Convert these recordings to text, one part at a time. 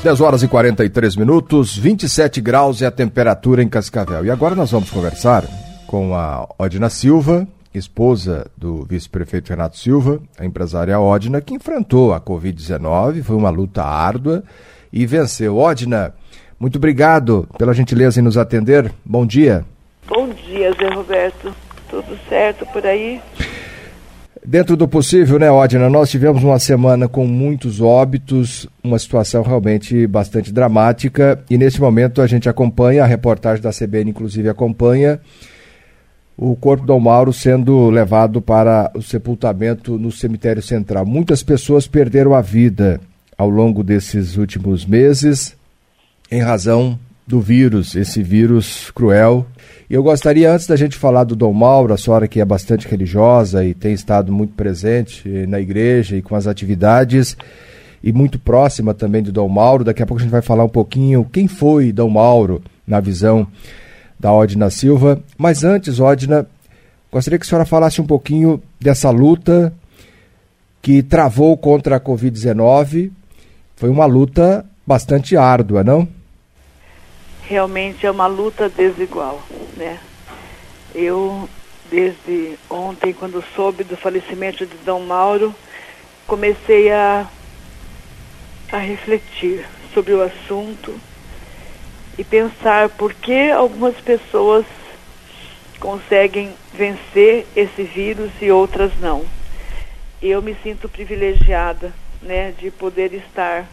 10 horas e 43 minutos, 27 graus é a temperatura em Cascavel. E agora nós vamos conversar com a Odna Silva, esposa do vice-prefeito Renato Silva, a empresária Odna, que enfrentou a Covid-19, foi uma luta árdua e venceu. Odna, muito obrigado pela gentileza em nos atender. Bom dia. Bom dia, Zé Roberto. Tudo certo por aí? Dentro do possível, né, Odna? Nós tivemos uma semana com muitos óbitos, uma situação realmente bastante dramática, e nesse momento a gente acompanha, a reportagem da CBN inclusive acompanha, o corpo do Dom Mauro sendo levado para o sepultamento no cemitério central. Muitas pessoas perderam a vida ao longo desses últimos meses em razão do vírus, esse vírus cruel. E eu gostaria, antes da gente falar do Dom Mauro, a senhora que é bastante religiosa e tem estado muito presente na igreja e com as atividades, e muito próxima também do Dom Mauro, daqui a pouco a gente vai falar um pouquinho quem foi Dom Mauro na visão da Odna Silva. Mas antes, Odna, gostaria que a senhora falasse um pouquinho dessa luta que travou contra a Covid-19. Foi uma luta bastante árdua, não? Realmente é uma luta desigual, né? Eu, desde ontem, quando soube do falecimento de Dom Mauro, comecei a refletir sobre o assunto e pensar por que algumas pessoas conseguem vencer esse vírus e outras não. Eu me sinto privilegiada, né, de poder estar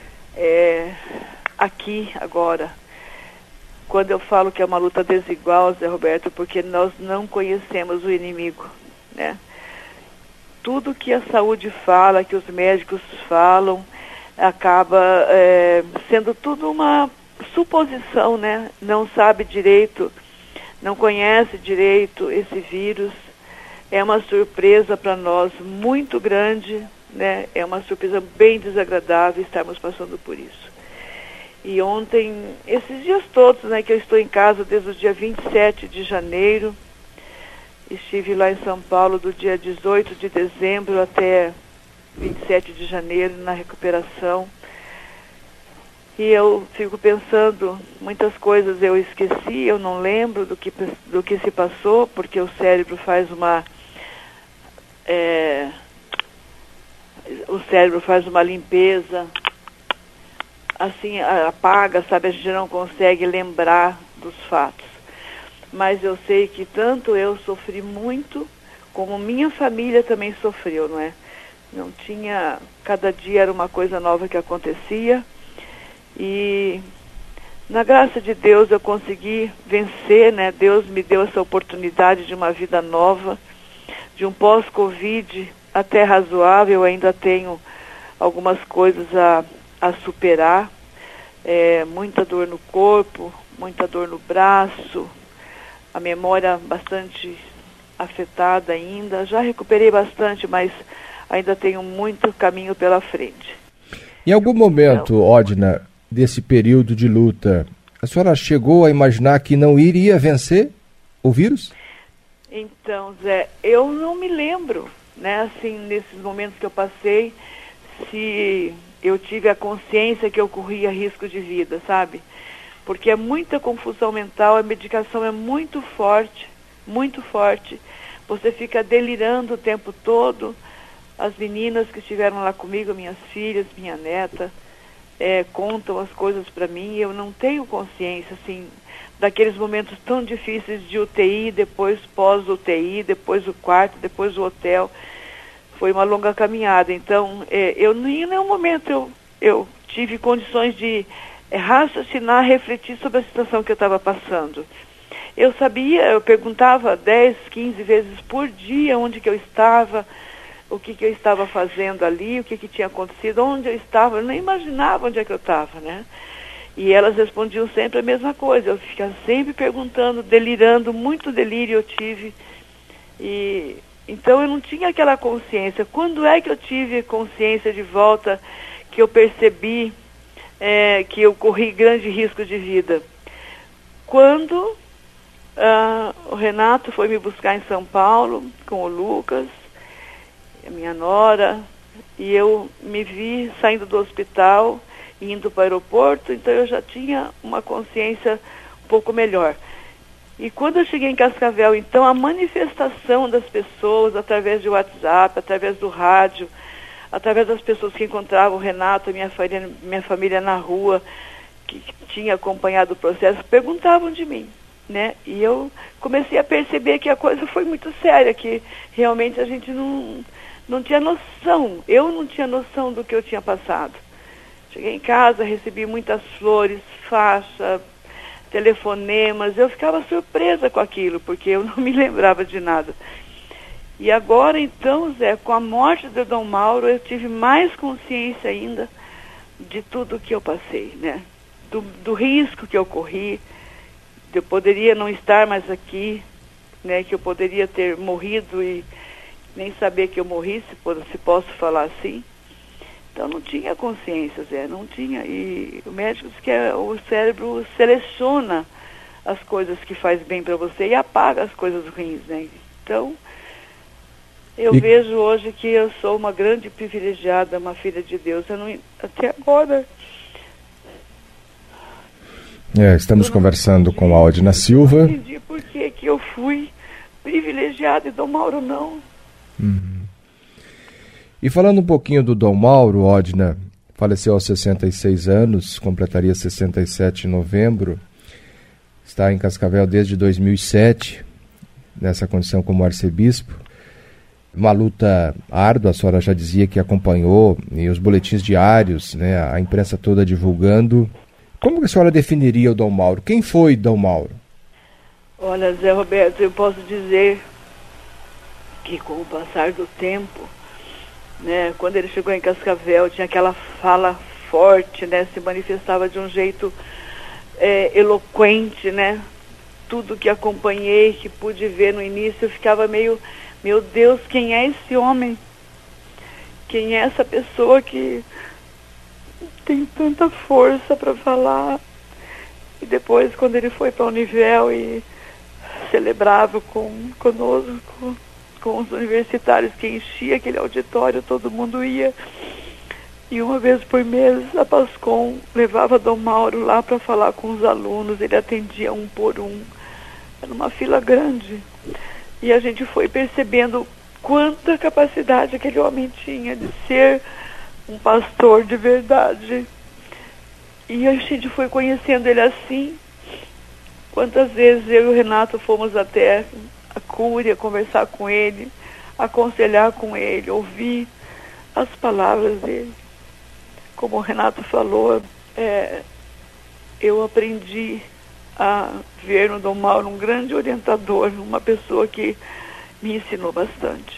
aqui agora. Quando eu falo que é uma luta desigual, Zé Roberto, porque nós não conhecemos o inimigo, né? Tudo que a saúde fala, que os médicos falam, acaba sendo tudo uma suposição, né? Não sabe direito, não conhece direito esse vírus. É uma surpresa para nós muito grande, né? É uma surpresa bem desagradável estarmos passando por isso. E ontem, esses dias todos, né, que eu estou em casa desde o dia 27 de janeiro, estive lá em São Paulo do dia 18 de dezembro até 27 de janeiro na recuperação. E eu fico pensando, muitas coisas eu esqueci, eu não lembro do que se passou, porque o cérebro faz uma limpeza, assim, apaga, sabe, a gente não consegue lembrar dos fatos. Mas eu sei que tanto eu sofri muito, como minha família também sofreu, não é? Não tinha, cada dia era uma coisa nova que acontecia, e na graça de Deus eu consegui vencer, né? Deus me deu essa oportunidade de uma vida nova, de um pós-Covid até razoável. Eu ainda tenho algumas coisas a superar, muita dor no corpo, muita dor no braço, a memória bastante afetada ainda. Já recuperei bastante, mas ainda tenho muito caminho pela frente. Em algum momento, Odna, desse período de luta, a senhora chegou a imaginar que não iria vencer o vírus? Então, Zé, eu não me lembro, né, assim, nesses momentos que eu passei, se eu tive a consciência que eu corria risco de vida, sabe? Porque é muita confusão mental, a medicação é muito forte, você fica delirando o tempo todo. As meninas que estiveram lá comigo, minhas filhas, minha neta, contam as coisas para mim, e eu não tenho consciência, assim, daqueles momentos tão difíceis de UTI, depois pós-UTI, depois o quarto, depois o hotel. Foi uma longa caminhada, então eu em nenhum momento eu tive condições de raciocinar, refletir sobre a situação que eu estava passando. Eu sabia, eu perguntava 10, 15 vezes por dia onde que eu estava, o que eu estava fazendo ali, o que tinha acontecido, onde eu estava. Eu nem imaginava onde é que eu estava, né? E elas respondiam sempre a mesma coisa. Eu ficava sempre perguntando, delirando, muito delírio eu tive. E então eu não tinha aquela consciência. Quando é que eu tive consciência de volta, que eu percebi que eu corri grande risco de vida? Quando o Renato foi me buscar em São Paulo, com o Lucas, a minha nora, e eu me vi saindo do hospital indo para o aeroporto, então eu já tinha uma consciência um pouco melhor. E quando eu cheguei em Cascavel, então, a manifestação das pessoas, através de WhatsApp, através do rádio, através das pessoas que encontravam o Renato, minha família na rua, que tinha acompanhado o processo, perguntavam de mim, né? E eu comecei a perceber que a coisa foi muito séria, que realmente a gente não tinha noção, eu não tinha noção do que eu tinha passado. Cheguei em casa, recebi muitas flores, faixa, telefonemas, eu ficava surpresa com aquilo, porque eu não me lembrava de nada. E agora, então, Zé, com a morte do Dom Mauro, eu tive mais consciência ainda de tudo que eu passei, né? Do risco que eu corri, eu poderia não estar mais aqui, né? Que eu poderia ter morrido e nem saber que eu morri, se posso falar assim. Então não tinha consciência, Zé, não tinha. E o médico diz que o cérebro seleciona as coisas que faz bem para você e apaga as coisas ruins, né? Então, eu vejo hoje que eu sou uma grande privilegiada, uma filha de Deus. Até agora... Estamos conversando com a Odna Silva. Eu não entendi por que eu fui privilegiada e Dom Mauro não. E falando um pouquinho do Dom Mauro, Odna faleceu aos 66 anos, completaria 67 em novembro, está em Cascavel desde 2007, nessa condição como arcebispo. Uma luta árdua, a senhora já dizia que acompanhou, e os boletins diários, né, a imprensa toda divulgando. Como que a senhora definiria o Dom Mauro? Quem foi Dom Mauro? Olha, Zé Roberto, eu posso dizer que com o passar do tempo, né, quando ele chegou em Cascavel, tinha aquela fala forte, né, se manifestava de um jeito eloquente, né? Tudo que acompanhei, que pude ver no início, eu ficava meio, meu Deus, quem é esse homem? Quem é essa pessoa que tem tanta força para falar? E depois, quando ele foi para a Univel e celebrava conosco, com os universitários, que enchia aquele auditório, todo mundo ia. E uma vez por mês, a Pascom levava Dom Mauro lá para falar com os alunos, ele atendia um por um. Era uma fila grande. E a gente foi percebendo quanta capacidade aquele homem tinha de ser um pastor de verdade. E a gente foi conhecendo ele assim. Quantas vezes eu e o Renato fomos até a Cúria conversar com ele, aconselhar com ele, ouvir as palavras dele. Como o Renato falou, eu aprendi a ver no Dom Mauro um grande orientador, uma pessoa que me ensinou bastante.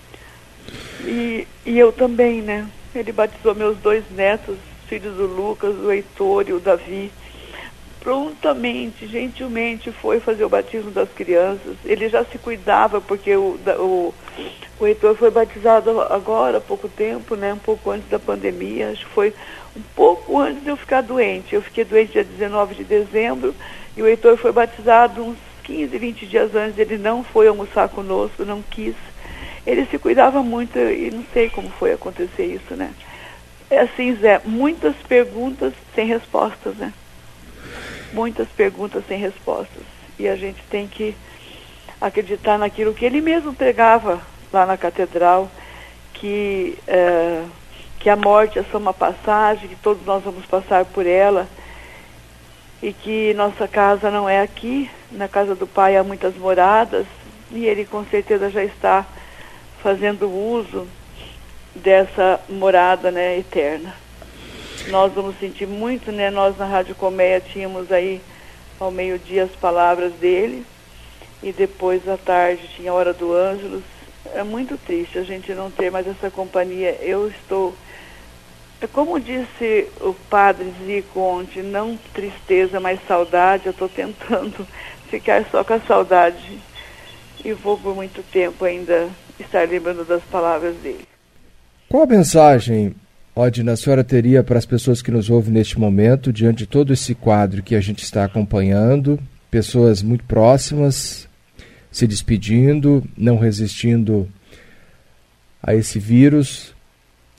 E eu também, né? Ele batizou meus 2 netos, filhos do Lucas, o Heitor e o Davi. Prontamente, gentilmente foi fazer o batismo das crianças. Ele já se cuidava, porque o Heitor foi batizado agora há pouco tempo, né? Um pouco antes da pandemia. Acho que foi um pouco antes de eu ficar doente. Eu fiquei doente dia 19 de dezembro e o Heitor foi batizado uns 15, 20 dias antes. Ele não foi almoçar conosco, não quis. Ele se cuidava muito e não sei como foi acontecer isso, né? É assim, Zé, muitas perguntas sem respostas, né? Muitas perguntas sem respostas. E a gente tem que acreditar naquilo que ele mesmo pregava lá na catedral, que a morte é só uma passagem, que todos nós vamos passar por ela, e que nossa casa não é aqui, na casa do Pai há muitas moradas, e ele com certeza já está fazendo uso dessa morada, né, eterna. Nós vamos sentir muito, né? Nós na Rádio Colmeia tínhamos aí ao meio-dia as palavras dele e depois à tarde tinha a hora do Ângelus. É muito triste a gente não ter mais essa companhia. Eu estou, como disse o padre Zico ontem, não tristeza, mas saudade. Eu estou tentando ficar só com a saudade e vou por muito tempo ainda estar lembrando das palavras dele. Qual a mensagem, Odna, a senhora teria para as pessoas que nos ouvem neste momento, diante de todo esse quadro que a gente está acompanhando, pessoas muito próximas, se despedindo, não resistindo a esse vírus,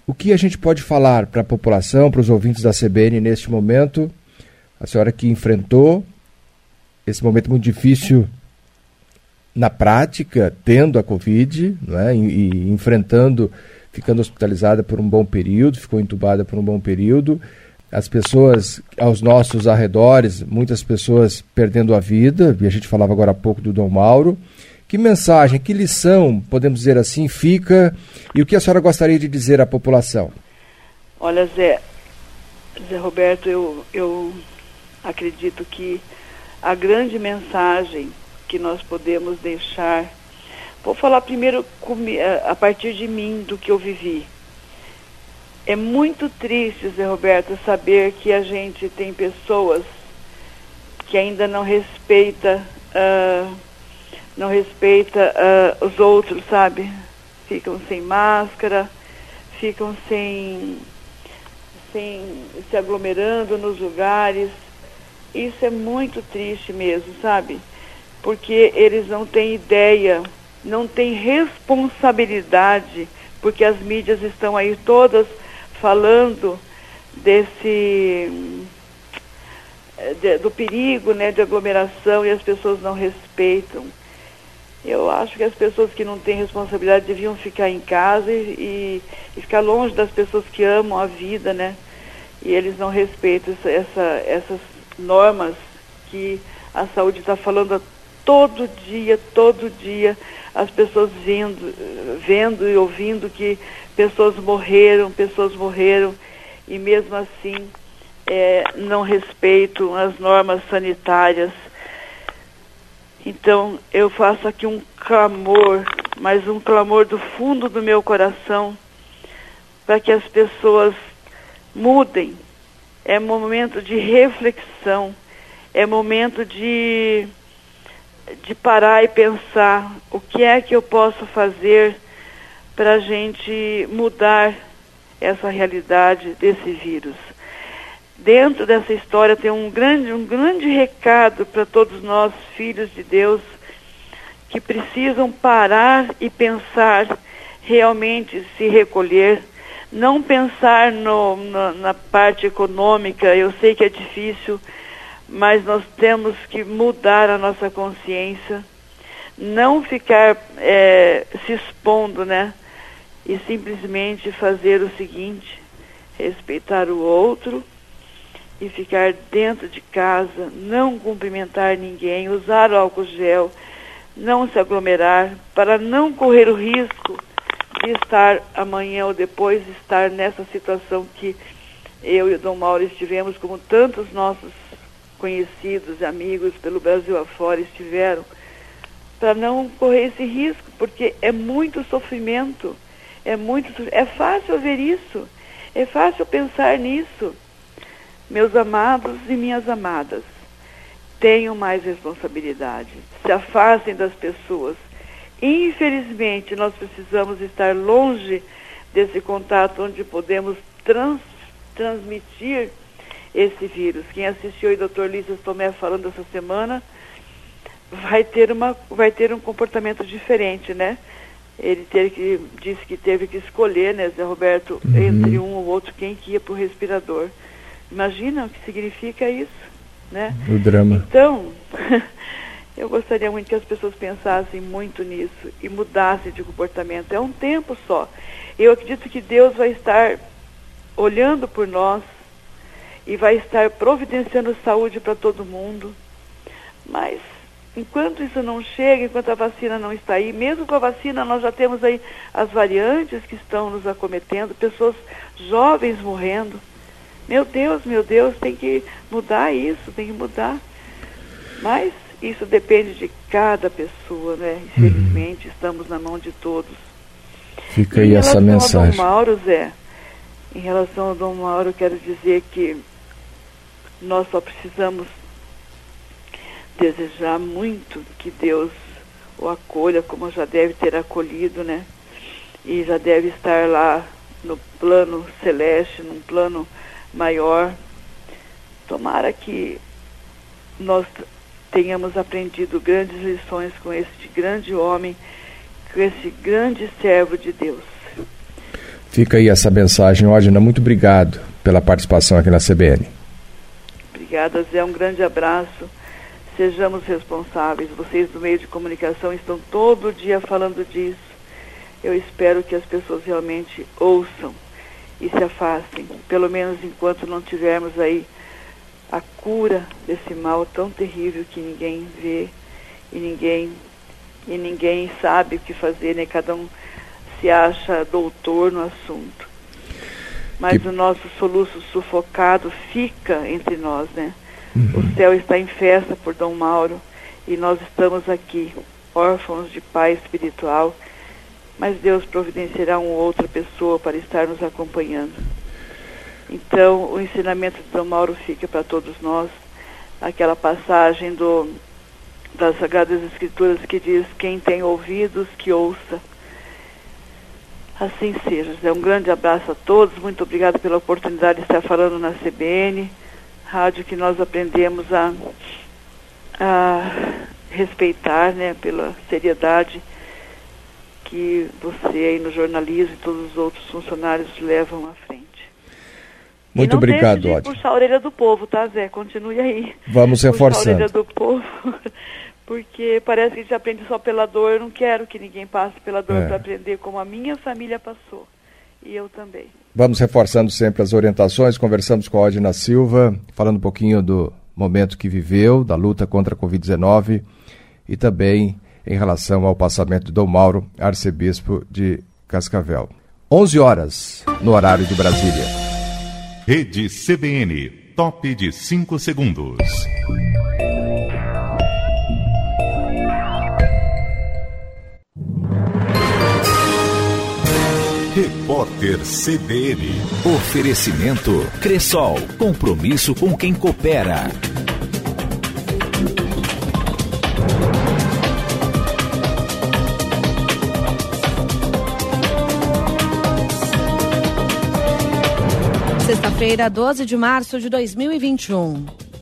O que a gente pode falar para a população, para os ouvintes da CBN neste momento? A senhora que enfrentou esse momento muito difícil na prática, tendo a Covid, não é? E enfrentando, ficando hospitalizada por um bom período, ficou entubada por um bom período. As pessoas aos nossos arredores, muitas pessoas perdendo a vida, e a gente falava agora há pouco do Dom Mauro. Que mensagem, que lição, podemos dizer assim, fica, e o que a senhora gostaria de dizer à população? Olha, Zé Roberto, eu acredito que a grande mensagem que nós podemos deixar, vou falar primeiro a partir de mim, do que eu vivi. É muito triste, Zé Roberto, saber que a gente tem pessoas que ainda não respeita os outros, sabe? Ficam sem máscara, ficam sem se aglomerando nos lugares. Isso é muito triste mesmo, sabe? Porque eles não têm ideia, não têm responsabilidade, porque as mídias estão aí todas falando do perigo, né, de aglomeração, e as pessoas não respeitam. Eu acho que as pessoas que não têm responsabilidade deviam ficar em casa e ficar longe das pessoas que amam a vida, né? E eles não respeitam essas normas que a saúde está falando todo dia, as pessoas vendo e ouvindo que pessoas morreram, e mesmo assim não respeitam as normas sanitárias. Então, eu faço aqui um clamor, mas um clamor do fundo do meu coração, para que as pessoas mudem. É momento de reflexão, é momento de parar e pensar o que é que eu posso fazer para a gente mudar essa realidade desse vírus. Dentro dessa história tem um grande recado para todos nós, filhos de Deus, que precisam parar e pensar, realmente se recolher, não pensar na parte econômica. Eu sei que é difícil, mas nós temos que mudar a nossa consciência, não ficar se expondo, né? E simplesmente fazer o seguinte: respeitar o outro e ficar dentro de casa, não cumprimentar ninguém, usar o álcool gel, não se aglomerar, para não correr o risco de estar amanhã ou depois, estar nessa situação que eu e o Dom Mauro estivemos, como tantos nossos conhecidos e amigos pelo Brasil afora estiveram, para não correr esse risco, porque é muito sofrimento, é fácil ver isso, é fácil pensar nisso. Meus amados e minhas amadas, tenham mais responsabilidade, se afastem das pessoas. Infelizmente, nós precisamos estar longe desse contato onde podemos transmitir esse vírus. Quem assistiu o Dr. Lícias Tomé falando essa semana vai ter um comportamento diferente, né? Ele disse que teve que escolher, né, Zé Roberto, entre um ou outro, quem que ia para o respirador. Imagina o que significa isso, né? O drama. Então, eu gostaria muito que as pessoas pensassem muito nisso e mudassem de comportamento. É um tempo só. Eu acredito que Deus vai estar olhando por nós e vai estar providenciando saúde para todo mundo. Mas, enquanto isso não chega, enquanto a vacina não está aí, mesmo com a vacina nós já temos aí as variantes que estão nos acometendo, pessoas jovens morrendo. Meu Deus, tem que mudar isso, tem que mudar. Mas isso depende de cada pessoa, né? Infelizmente, estamos na mão de todos. Fica aí essa mensagem. Em relação ao Dom Mauro, quero dizer que nós só precisamos desejar muito que Deus o acolha, como já deve ter acolhido, né? E já deve estar lá no plano celeste, num plano maior. Tomara que nós tenhamos aprendido grandes lições com este grande homem, com esse grande servo de Deus. Fica aí essa mensagem, Odina. Muito obrigado pela participação aqui na CBN. Obrigada, Zé. Um grande abraço. Sejamos responsáveis. Vocês do meio de comunicação estão todo dia falando disso. Eu espero que as pessoas realmente ouçam e se afastem, pelo menos enquanto não tivermos aí a cura desse mal tão terrível que ninguém vê e ninguém sabe o que fazer, né? Cada um se acha doutor no assunto. Mas o nosso soluço sufocado fica entre nós, né? O céu está em festa por Dom Mauro e nós estamos aqui, órfãos de pai espiritual, mas Deus providenciará uma outra pessoa para estar nos acompanhando. Então, o ensinamento de Dom Mauro fica para todos nós, aquela passagem das Sagradas Escrituras que diz: quem tem ouvidos, que ouça. Assim seja. Um grande abraço a todos, muito obrigado pela oportunidade de estar falando na CBN, rádio que nós aprendemos a respeitar, né, pela seriedade que você aí no jornalismo e todos os outros funcionários levam à frente. Muito obrigado, Odina. Puxar a orelha do povo, tá, Zé? Continue aí. Vamos reforçando. Puxar a orelha do povo, porque parece que a gente aprende só pela dor. Eu não quero que ninguém passe pela dor para aprender como a minha família passou. E eu também. Vamos reforçando sempre as orientações. Conversamos com a Odina Silva, falando um pouquinho do momento que viveu, da luta contra a Covid-19 e também em relação ao passamento de Dom Mauro, arcebispo de Cascavel. 11 horas, no horário de Brasília. Rede CBN, top de 5 segundos. Repórter CBN. Oferecimento Cressol, compromisso com quem coopera. Sexta-feira, 12 de março de 2021.